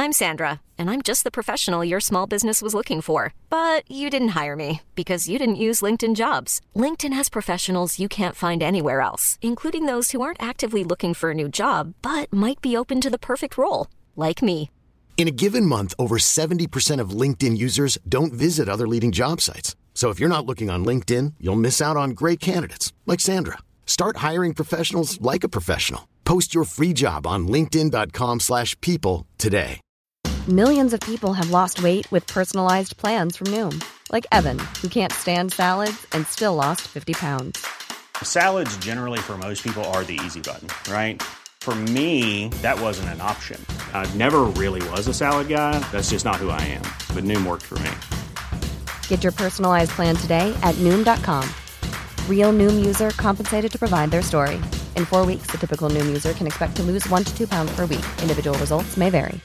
I'm Sandra, and I'm just the professional your small business was looking for. But you didn't hire me because you didn't use LinkedIn Jobs. LinkedIn has professionals you can't find anywhere else, including those who aren't actively looking for a new job, but might be open to the perfect role, like me. In a given month, over 70% of LinkedIn users don't visit other leading job sites. So if you're not looking on LinkedIn, you'll miss out on great candidates like Sandra. Start hiring professionals like a professional. Post your free job on linkedin.com/people today. Millions of people have lost weight with personalized plans from Noom. Like Evan, who can't stand salads and still lost 50 pounds. Salads generally for most people are the easy button, right? For me, that wasn't an option. I never really was a salad guy. That's just not who I am. But Noom worked for me. Get your personalized plan today at Noom.com. Real Noom user compensated to provide their story. In 4 weeks, the typical Noom user can expect to lose 1 to 2 pounds per week. Individual results may vary.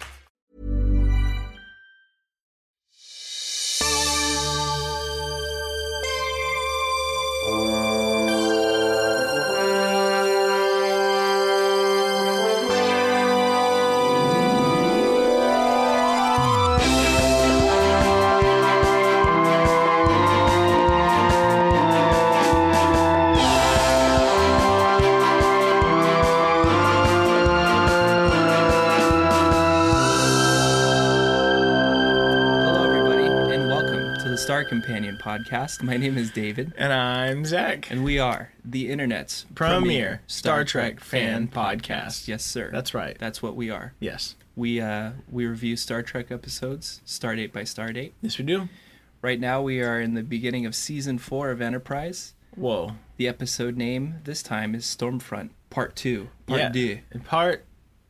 Star Companion podcast. My name is David. And I'm Zach. And we are the internet's premier Star Trek fan podcast. Yes, sir. That's right. That's what we are. Yes. We review Star Trek episodes, Stardate by Stardate. Yes, we do. Right now we are in the beginning of Season 4 of Enterprise. Whoa. The episode name this time is Stormfront Part 2. Part 2. Part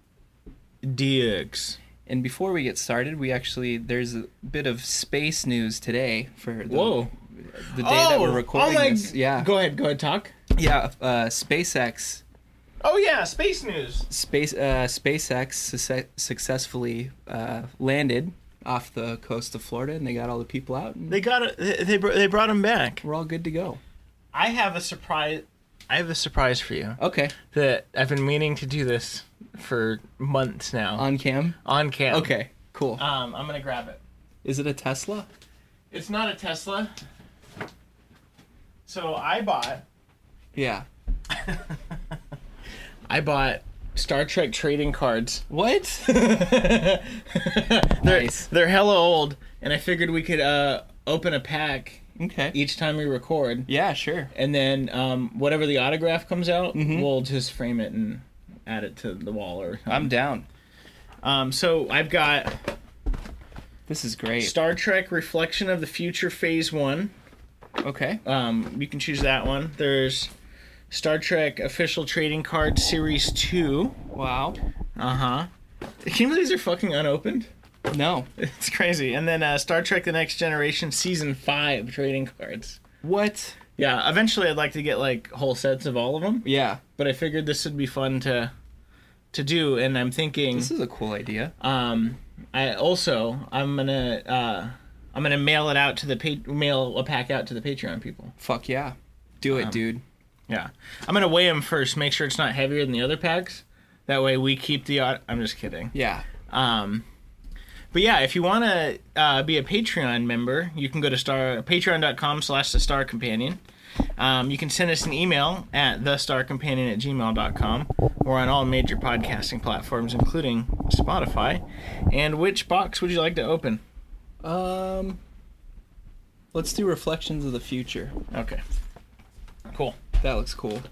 DX. And before we get started, there's a bit of space news today for the day that we're recording this. Yeah. Go ahead, talk. Yeah, SpaceX. Oh yeah, space news. SpaceX successfully landed off the coast of Florida, and they got all the people out. And they brought them back. We're all good to go. I have a surprise for you. Okay. That I've been meaning to do this for months now. On cam? On cam. Okay, cool. I'm gonna grab it. Is it a Tesla? It's not a Tesla. So I bought... Yeah. I bought Star Trek trading cards. What? Nice. They're hella old, and I figured we could open a pack each time we record. Yeah, sure. And then whatever the autograph comes out, we'll just frame it and add it to the wall. I'm down. So I've got... This is great. Star Trek Reflection of the Future Phase 1. Okay. You can choose that one. There's Star Trek Official Trading Card Series 2. Wow. Uh-huh. Can you believe these are fucking unopened? No. It's crazy. And then Star Trek The Next Generation Season 5 trading cards. What? Yeah, eventually I'd like to get like whole sets of all of them. Yeah. But I figured this would be fun to do, and I'm thinking... This is a cool idea. I'm gonna mail it out to mail a pack out to the Patreon people. Fuck yeah. Do it, dude. Yeah. I'm gonna weigh them first, make sure it's not heavier than the other packs. That way we keep the... I'm just kidding. Yeah. But yeah, if you want to be a Patreon member, you can go to patreon.com/thestarcompanion. You can send us an email at thestarcompanion@gmail.com or on all major podcasting platforms, including Spotify. And which box would you like to open? Let's do Reflections of the Future. Okay. Cool. That looks cool.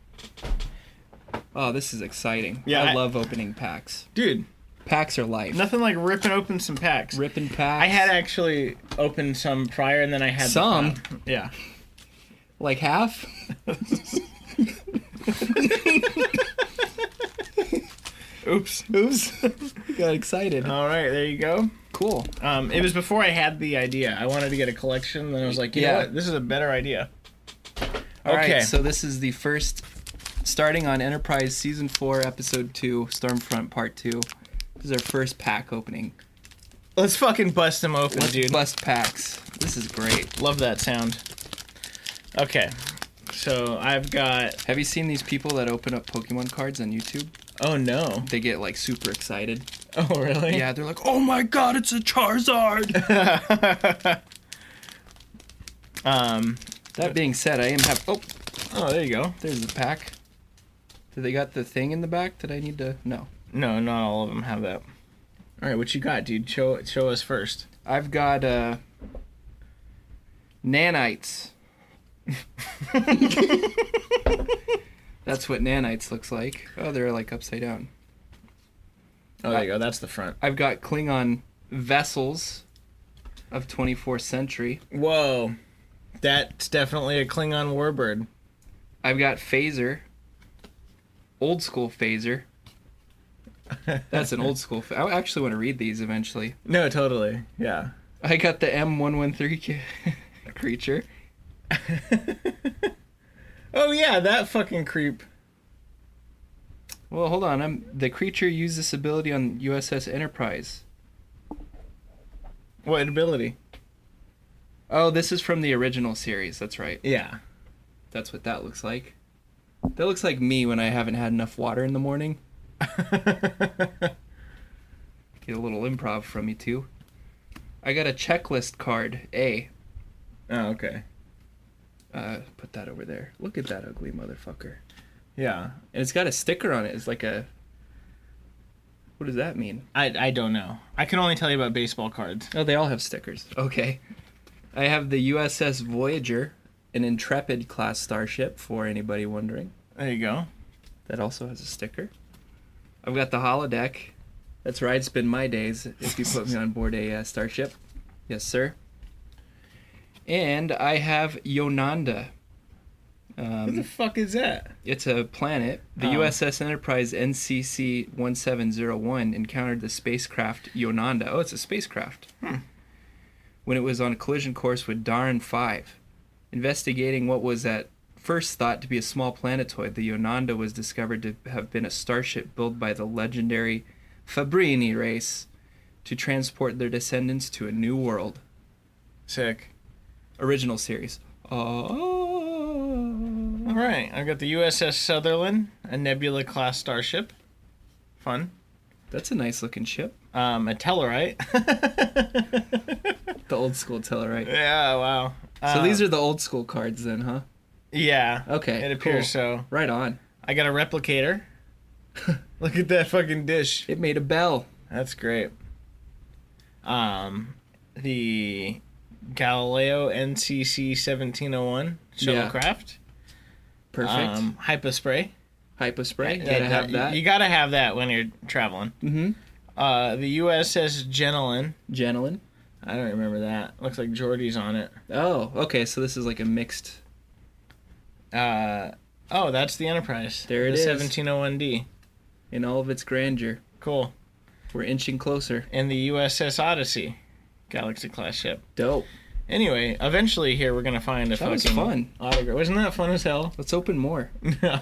Oh, this is exciting. Yeah, I love opening packs. Dude. Packs are life. Nothing like ripping open some packs. Ripping packs. I had actually opened some prior, and then I had... Some? Yeah. Like half? Oops. Got excited. All right, there you go. Cool. It was before I had the idea. I wanted to get a collection, and then I was like, you know what? This is a better idea. All right, so this is the first... Starting on Enterprise Season 4, Episode 2, Stormfront Part 2. This is our first pack opening. Let's fucking bust them open, dude. Bust packs. This is great. Love that sound. Okay, so I've got... Have you seen these people that open up Pokemon cards on YouTube? Oh, no. They get, like, super excited. Oh, really? Yeah, they're like, oh my god, it's a Charizard! That being said, I am Oh, there you go. There's the pack. Do they got the thing in the back? Did I need to... No. No, not all of them have that. All right, what you got, dude? Show us first. I've got nanites. That's what nanites looks like. Oh, they're like upside down. Oh, there you go. That's the front. I've got Klingon vessels of 24th century. Whoa. That's definitely a Klingon warbird. I've got phaser. Old school phaser. That's an old school. I actually want to read these eventually. No, totally. Yeah. I got the M113 creature. Oh yeah, that fucking creep. Well, hold on. The creature used this ability on USS Enterprise. What ability? Oh, this is from the original series. That's right. Yeah. That's what that looks like. That looks like me when I haven't had enough water in the morning. Get a little improv from me, too. I got a checklist card, A. Oh, okay. Put that over there. Look at that ugly motherfucker. Yeah. And it's got a sticker on it. It's like a... What does that mean? I don't know. I can only tell you about baseball cards. Oh, they all have stickers. Okay. I have the USS Voyager, an Intrepid class starship, for anybody wondering. There you go. That also has a sticker. I've got the holodeck. That's where I'd spend my days if you put me on board a starship. Yes, sir. And I have Yonanda. What the fuck is that? It's a planet. The USS Enterprise NCC-1701 encountered the spacecraft Yonanda. Oh, it's a spacecraft. When it was on a collision course with Daran 5. Investigating what was at first thought to be a small planetoid, the Yonanda was discovered to have been a starship built by the legendary Fabrini race to transport their descendants to a new world. Sick. Original series. All right, I've got the USS Sutherland, a Nebula-class starship. Fun. That's a nice-looking ship. A Tellarite. The old-school Tellarite. Yeah, wow. So these are the old-school cards then, huh? Yeah. Okay, It appears so. Right on. I got a Replicator. Look at that fucking dish. It made a bell. That's great. The Galileo NCC-1701 shuttlecraft. Perfect. Hypospray. Hypospray. Gotta have that. You gotta have that when you're traveling. Mm-hmm. The USS Gentleman. Gentleman. I don't remember that. Looks like Geordie's on it. Oh, okay. So this is like a mixed... that's the Enterprise. There it is. The 1701D. In all of its grandeur. Cool. We're inching closer. And the USS Odyssey. Galaxy-class ship. Dope. Anyway, eventually here we're going to find a fucking... That was fun. Autograph. Wasn't that fun as hell? Let's open more.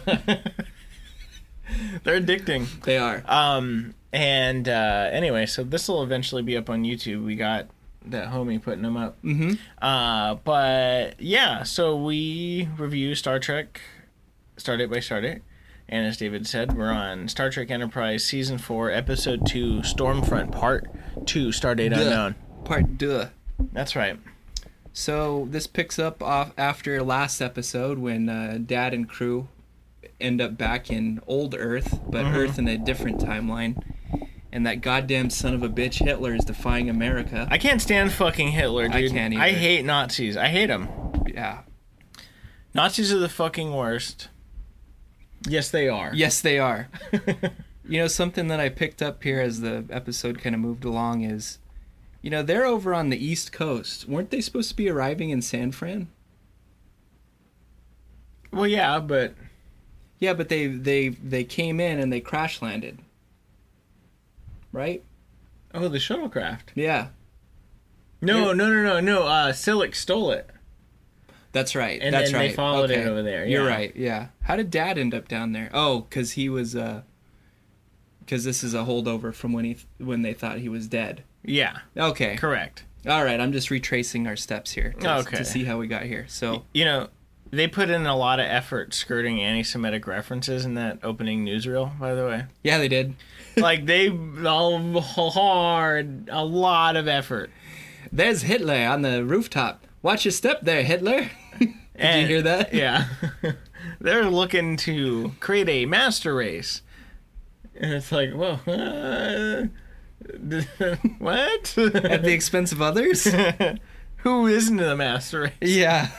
They're addicting. They are. Anyway, so this will eventually be up on YouTube. We got that homie putting them up. Mm-hmm. But yeah, so we review Star Trek Stardate by Stardate. And as David said, we're on Star Trek Enterprise Season 4, Episode 2, Stormfront Part 2, Stardate Unknown. Part 2. That's right. So this picks up off after last episode when Dad and crew end up back in old Earth, but Earth in a different timeline. And that goddamn son of a bitch Hitler is defying America. I can't stand fucking Hitler, dude. I can't either. I hate Nazis. I hate them. Yeah. Nazis are the fucking worst. Yes, they are. Yes, they are. You know, something that I picked up here as the episode kind of moved along is, you know, they're over on the East Coast. Weren't they supposed to be arriving in San Fran? Well, yeah, but... Yeah, but they came in and they crash landed. Right? Oh, the shuttlecraft. Yeah. No. Silic stole it. That's right. And That's then right. they followed it over there. Yeah. You're right. Yeah. How did Dad end up down there? Oh, because he was. Because this is a holdover from when they thought he was dead. Yeah. Okay. Correct. All right. I'm just retracing our steps here. Okay. To see how we got here. So you know, They put in a lot of effort skirting anti-Semitic references in that opening newsreel, by the way. Yeah, they did. Like, a lot of effort. There's Hitler on the rooftop. Watch your step there, Hitler. Did you hear that? Yeah. They're looking to create a master race. And it's like, whoa. What? At the expense of others? Who isn't the master race? Yeah.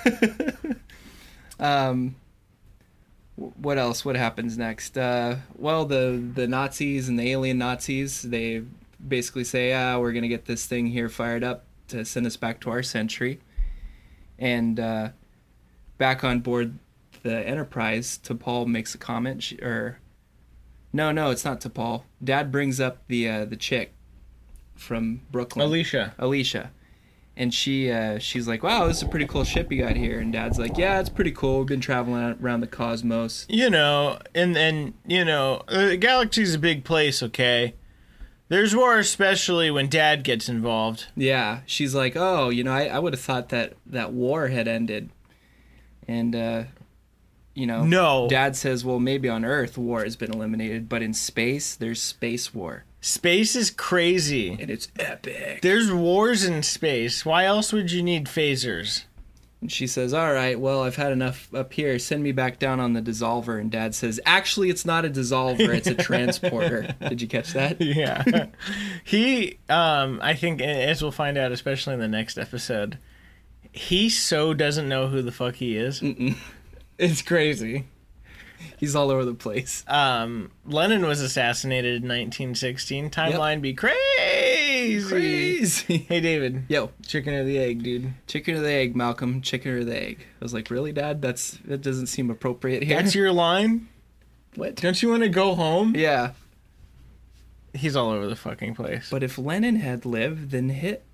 What else? What happens next? Well, the Nazis and the alien Nazis, they basically say, we're going to get this thing here fired up to send us back to our century. And back on board the Enterprise, T'Pol makes a comment, No, it's not T'Pol. Dad brings up the chick from Brooklyn. Alicia. And she's like, wow, this is a pretty cool ship you got here. And Dad's like, yeah, it's pretty cool. We've been traveling around the cosmos. And the galaxy's a big place, okay? There's war, especially when Dad gets involved. Yeah, she's like, oh, I would have thought that war had ended. And, No. Dad says, well, maybe on Earth war has been eliminated, but in space, there's space war. Space is crazy. And it's epic. There's wars in space. Why else would you need phasers? And she says, all right, well, I've had enough up here. Send me back down on the dissolver. And Dad says, actually, it's not a dissolver. It's a transporter. Did you catch that? Yeah. He, I think, as we'll find out, especially in the next episode, he so doesn't know who the fuck he is. Mm-mm. It's crazy. He's all over the place. Lenin was assassinated in 1916. Timeline be crazy. Hey, David. Yo. Chicken or the egg, dude? Chicken or the egg, Malcolm. Chicken or the egg. I was like, really, Dad? That doesn't seem appropriate here. That's your line? What? Don't you want to go home? Yeah. He's all over the fucking place. But if Lenin had lived, then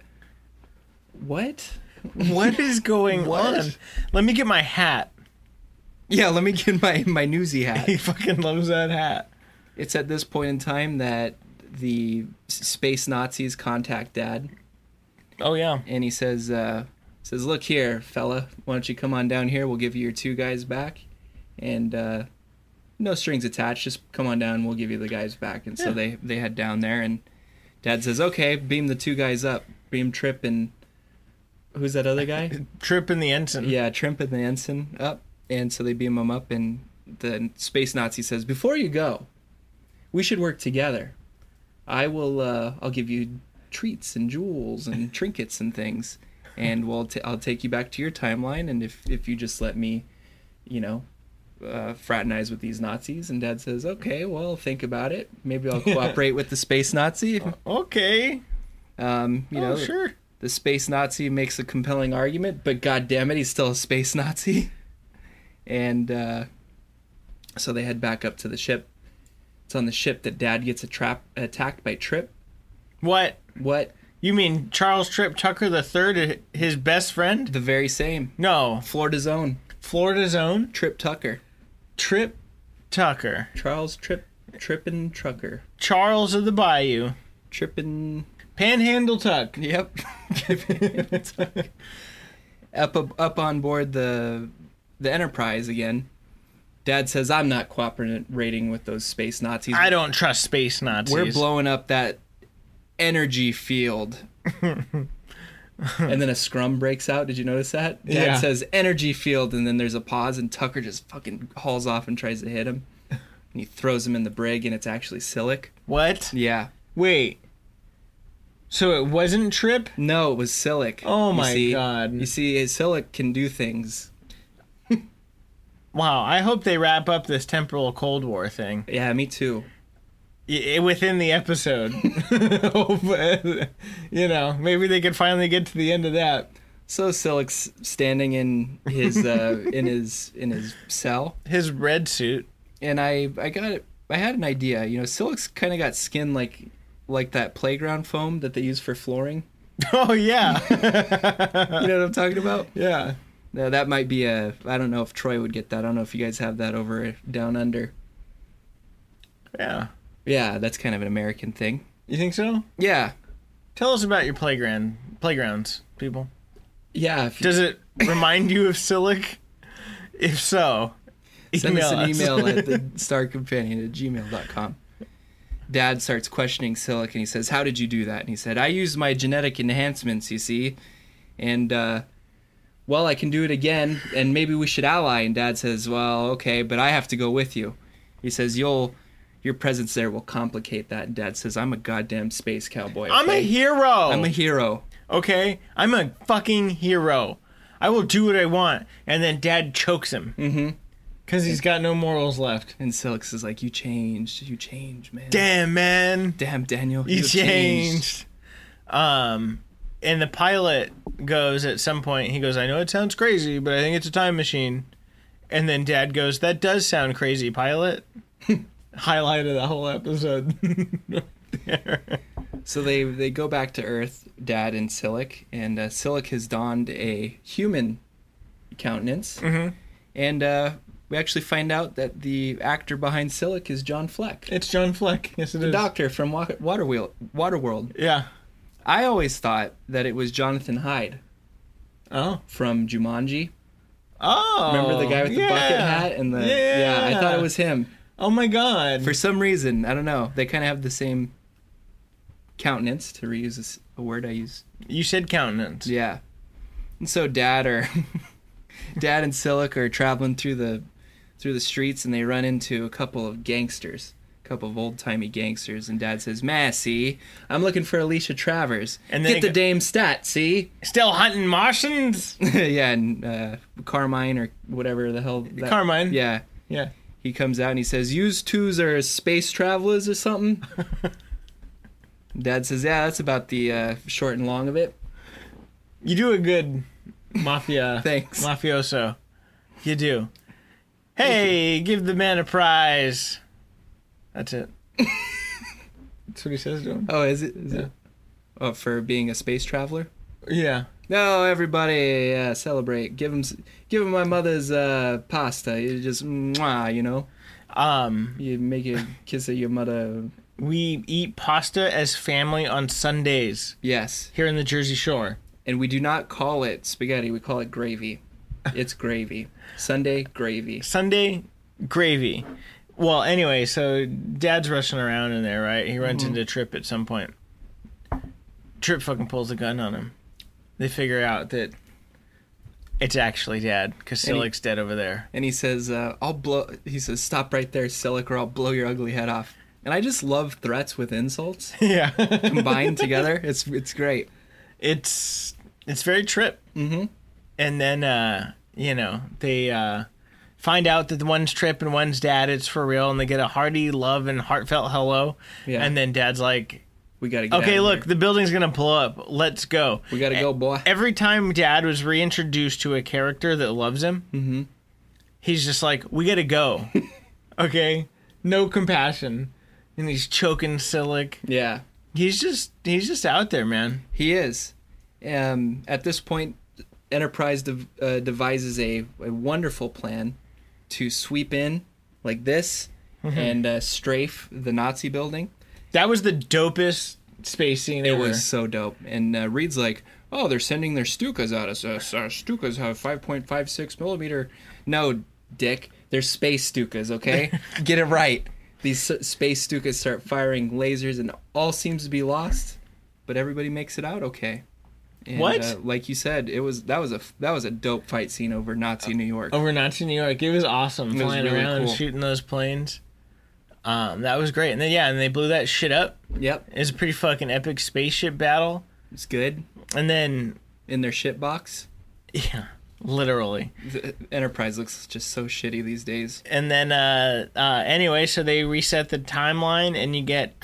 What? What is going on? Let me get my hat. Yeah, let me get my newsy hat. He fucking loves that hat. It's at this point in time that the space Nazis contact Dad. Oh, yeah. And he says, look here, fella, why don't you come on down here? We'll give you your 2 guys back. And no strings attached. Just come on down. We'll give you the guys back. And so they head down there. And Dad says, okay, beam the 2 guys up. Beam Trip and... Who's that other guy? Trip and the ensign. Yeah, Trip and the ensign up. And so they beam him up, and the space Nazi says, before you go, we should work together. I'll give you treats and jewels and trinkets and things, and I'll take you back to your timeline, and if you just let me, fraternize with these Nazis. And Dad says, okay, well, think about it. Maybe I'll cooperate with the space Nazi. Okay. Sure. The space Nazi makes a compelling argument, but God damn it, he's still a space Nazi. And so they head back up to the ship. It's on the ship that Dad gets attacked by Trip. What? What? You mean Charles Trip Tucker III, his best friend? The very same. No. Florida's own. Florida's own? Trip Tucker. Trip Tucker. Charles Trippin' Trucker. Charles of the Bayou. Trippin'... Panhandle Tuck. Yep. Up on board the Enterprise again. Dad says, I'm not cooperating with those space Nazis. I don't trust space Nazis. We're blowing up that energy field. And then a scrum breaks out. Did you notice that? Dad says, energy field, and then there's a pause, and Tucker just fucking hauls off and tries to hit him. And he throws him in the brig, and it's actually Silic. What? Yeah. Wait. So it wasn't Trip? No, it was Silic. Oh my God. You see, Silic can do things. Wow, I hope they wrap up this temporal Cold War thing. Yeah, me too. Within the episode. Maybe they could finally get to the end of that. So Silic's standing in his in his cell. His red suit. And I had an idea. Silic's kind of got skin like that playground foam that they use for flooring. Oh, yeah. You know what I'm talking about? Yeah. No, that might be I don't know if Troy would get that. I don't know if you guys have that over down under. Yeah. Yeah, that's kind of an American thing. You think so? Yeah. Tell us about your playgrounds, people. Yeah. Does it remind you of Silic? If so, send us an us. email at the starcompanion@gmail.com. Dad starts questioning Silik, and he says, how did you do that? And he said, I used my genetic enhancements, you see, and, well, I can do it again, and maybe we should ally. And Dad says, well, okay, but I have to go with you. He says, your presence there will complicate that. And Dad says, I'm a goddamn space cowboy. Okay? I'm a hero. I'm a hero. Okay? I'm a fucking hero. I will do what I want. And then Dad chokes him. Mm-hmm. Because he's got no morals left. And Silik is like, you changed, man. Damn, man. Damn, Daniel. You changed. And the pilot goes at some point, he goes, I know it sounds crazy, but I think it's a time machine. And then Dad goes, that does sound crazy, pilot. Highlight of the whole episode. So they go back to Earth, Dad and Silik, and Silik has donned a human countenance. Mm-hmm. And we actually find out that the actor behind Silik is John Fleck. It's John Fleck. Yes, it is. The doctor from Waterworld. Yeah. I always thought that it was Jonathan Hyde. Oh. From Jumanji. Oh. Remember the guy with the bucket hat and the I thought it was him. Oh my god. For some reason, I don't know. They kind of have the same countenance, to reuse a word I use. You said countenance. Yeah. And so Dad and Silik are traveling through the streets, and they run into a couple of old-timey gangsters, and Dad says, see, I'm looking for Alicia Travers. And then get the dame stat, see? Still hunting Martians? Yeah, and Carmine, or whatever the hell. Carmine? Yeah. Yeah. He comes out and he says, "Yous twos are space travelers or something?" Dad says, "Yeah, that's about the short and long of it." You do a good mafia. Thanks. Mafioso. You do. Hey, give the man a prize. That's it. That's what he says to him. Oh, is it? Is it? Oh, for being a space traveler? Yeah. No, everybody celebrate. Give him my mother's pasta. You just mwah, you know. You make a kiss of your mother. We eat pasta as family on Sundays. Yes. Here in the Jersey Shore. And we do not call it spaghetti. We call it gravy. It's gravy. Sunday gravy. Sunday gravy. Well, anyway, so Dad's rushing around in there, right? He runs into Trip at some point. Trip fucking pulls a gun on him. They figure out that it's actually Dad, because Silik's dead over there. And he says, he says, "Stop right there, Silik, or I'll blow your ugly head off." And I just love threats with insults. Yeah. Combined together. It's great. It's very Trip. Mm-hmm. And then, they find out that the one's Trip and one's Dad. It's for real. And they get a hearty love and heartfelt hello. Yeah. And then Dad's like, we gotta get okay, out of look, here. the building's gonna blow up. Let's go. We gotta go, boy. Every time Dad was reintroduced to a character that loves him, he's just like, we gotta go. Okay? No compassion. And he's choking Silik. Yeah. He's just out there, man. He is. At this point, Enterprise devises a wonderful plan to sweep in like this and strafe the Nazi building. That was the dopest space scene ever. It was so dope. And Reed's like, oh, they're sending their Stukas at us. Our Stukas have 5.56 millimeter. No, Dick. They're space Stukas, okay? Get it right. These space Stukas start firing lasers, and all seems to be lost, but everybody makes it out okay. And, what? Like you said, that was a dope fight scene over Nazi New York. Over Nazi New York, it was awesome. It flying was really around, cool. shooting those planes. That was great. And then and they blew that shit up. Yep. It was a pretty fucking epic spaceship battle. It's good. And then in their shit box. Yeah, literally. The Enterprise looks just so shitty these days. And then anyway, so they reset the timeline, and you get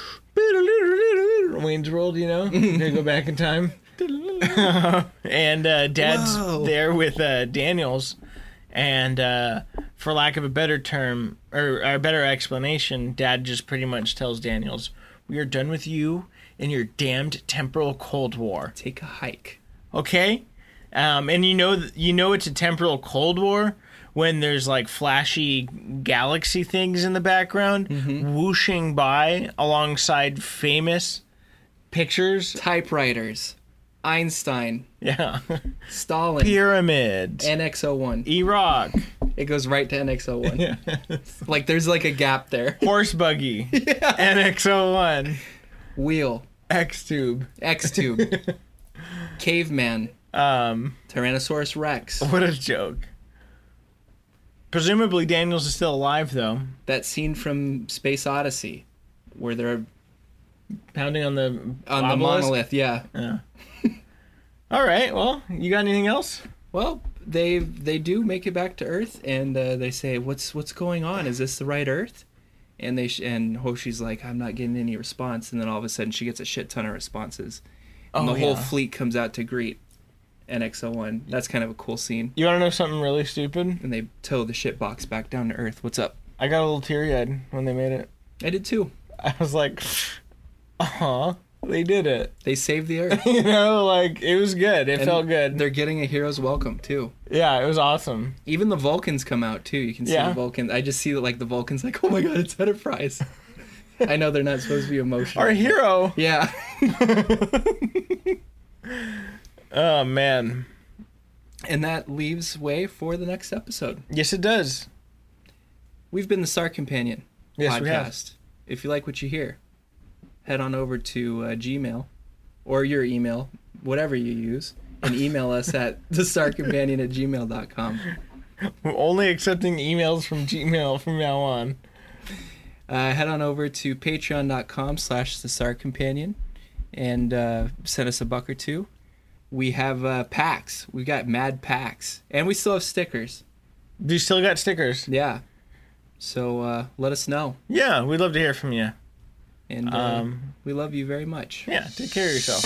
Wayne's World, you know? They go back in time. And Dad's there with Daniels, and for lack of a better term or a better explanation, Dad just pretty much tells Daniels, "We are done with you and your damned temporal Cold War. Take a hike." Okay, and you know it's a temporal Cold War when there's like flashy galaxy things in the background whooshing by alongside famous pictures, typewriters. Einstein, Yeah. Stalin, Pyramids. NX-01. Iraq. It goes right to NX-01. Yeah. Like there's like a gap there. Horse buggy. NX-01. Wheel, X-tube. X-tube, caveman, Tyrannosaurus Rex. What a joke. Presumably Daniels is still alive, though. That scene from Space Odyssey, where they're Pounding on the obelisk? Monolith. Yeah. All right. Well, you got anything else? Well, they do make it back to Earth, and they say, "What's going on? Is this the right Earth?" And and Hoshi's like, "I'm not getting any response." And then all of a sudden, she gets a shit ton of responses, and the whole fleet comes out to greet NX-01. That's kind of a cool scene. You want to know something really stupid? And they tow the shit box back down to Earth. What's up? I got a little teary-eyed when they made it. I did too. I was like, "Aw, they did it." They saved the Earth. You know, like, it was good. It felt good. They're getting a hero's welcome, too. Yeah, it was awesome. Even the Vulcans come out, too. You can see the Vulcans. I just see, like, the Vulcans like, oh, my God, it's Enterprise. I know they're not supposed to be emotional. Our hero. Yeah. Oh, man. And that leaves way for the next episode. Yes, it does. We've been the Star Companion Yes, podcast. we have. If you like what you hear, head on over to Gmail or your email, whatever you use, and email us at thestarcompanion@gmail.com. We're only accepting emails from Gmail from now on. Head on over to patreon.com/thestarcompanion and send us a buck or two. We have packs. We got mad packs. And we still have stickers. Do you still got stickers? Yeah. So let us know. Yeah, we'd love to hear from you. And we love you very much. Yeah, take care of yourself.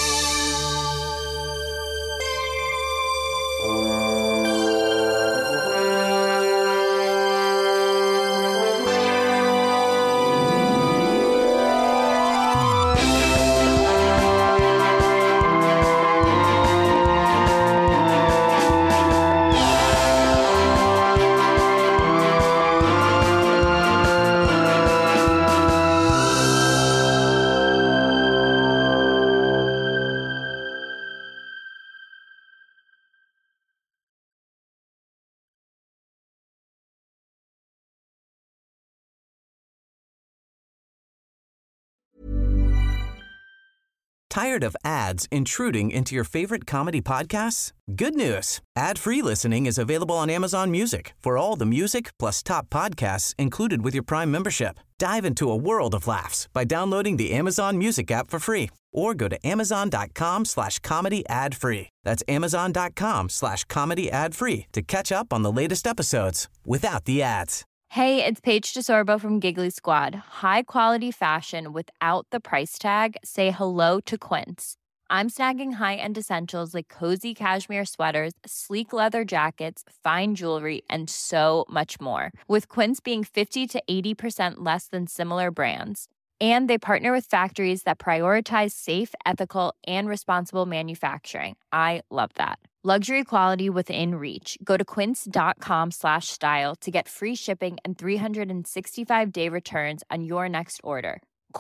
Tired of ads intruding into your favorite comedy podcasts? Good news. Ad-free listening is available on Amazon Music for all the music plus top podcasts included with your Prime membership. Dive into a world of laughs by downloading the Amazon Music app for free or go to amazon.com/comedy ad-free. That's amazon.com/comedy ad-free to catch up on the latest episodes without the ads. Hey, it's Paige DeSorbo from Giggly Squad. High quality fashion without the price tag. Say hello to Quince. I'm snagging high-end essentials like cozy cashmere sweaters, sleek leather jackets, fine jewelry, and so much more. With Quince being 50 to 80% less than similar brands. And they partner with factories that prioritize safe, ethical, and responsible manufacturing. I love that. Luxury quality within reach. Go to quince.com/style to get free shipping and 365-day returns on your next order.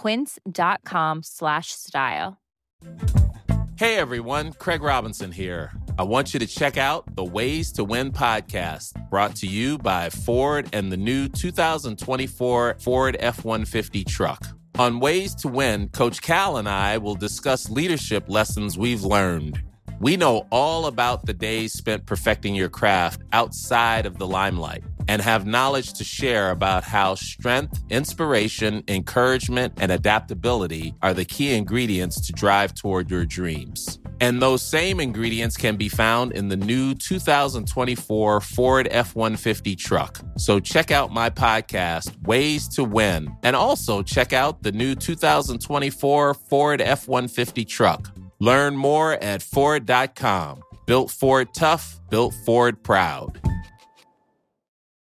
Quince.com/style. Hey everyone, Craig Robinson here. I want you to check out the Ways to Win podcast, brought to you by Ford and the new 2024 Ford F-150 truck. On Ways to Win, Coach Cal and I will discuss leadership lessons we've learned. We know all about the days spent perfecting your craft outside of the limelight and have knowledge to share about how strength, inspiration, encouragement, and adaptability are the key ingredients to drive toward your dreams. And those same ingredients can be found in the new 2024 Ford F-150 truck. So check out my podcast, Ways to Win, and also check out the new 2024 Ford F-150 truck. Learn more at Ford.com. Built Ford tough, built Ford proud.